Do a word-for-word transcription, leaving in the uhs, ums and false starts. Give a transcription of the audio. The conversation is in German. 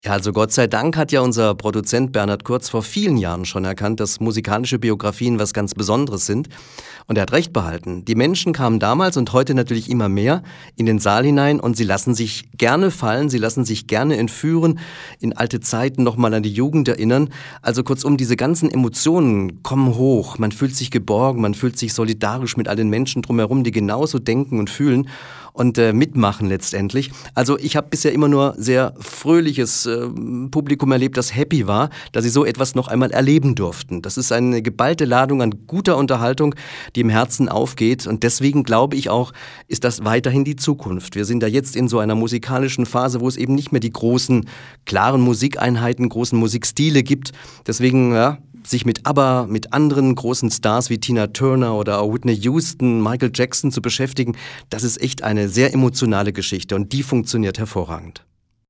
Ja, also Gott sei Dank hat ja unser Produzent Bernhard Kurz vor vielen Jahren schon erkannt, dass musikalische Biografien was ganz Besonderes sind. Und er hat recht behalten. Die Menschen kamen damals und heute natürlich immer mehr in den Saal hinein und sie lassen sich gerne fallen, sie lassen sich gerne entführen, in alte Zeiten nochmal an die Jugend erinnern. Also kurzum, diese ganzen Emotionen kommen hoch. Man fühlt sich geborgen, man fühlt sich solidarisch mit all den Menschen drumherum, die genauso denken und fühlen und äh, mitmachen letztendlich. Also ich habe bisher immer nur sehr fröhliches äh, Publikum erlebt, das happy war, dass sie so etwas noch einmal erleben durften. Das ist eine geballte Ladung an guter Unterhaltung, die im Herzen aufgeht und deswegen glaube ich auch, ist das weiterhin die Zukunft. Wir sind da jetzt in so einer musikalischen Phase, wo es eben nicht mehr die großen, klaren Musikeinheiten, großen Musikstile gibt. Deswegen, ja, sich mit ABBA, mit anderen großen Stars wie Tina Turner oder Whitney Houston, Michael Jackson zu beschäftigen, das ist echt eine sehr emotionale Geschichte und die funktioniert hervorragend.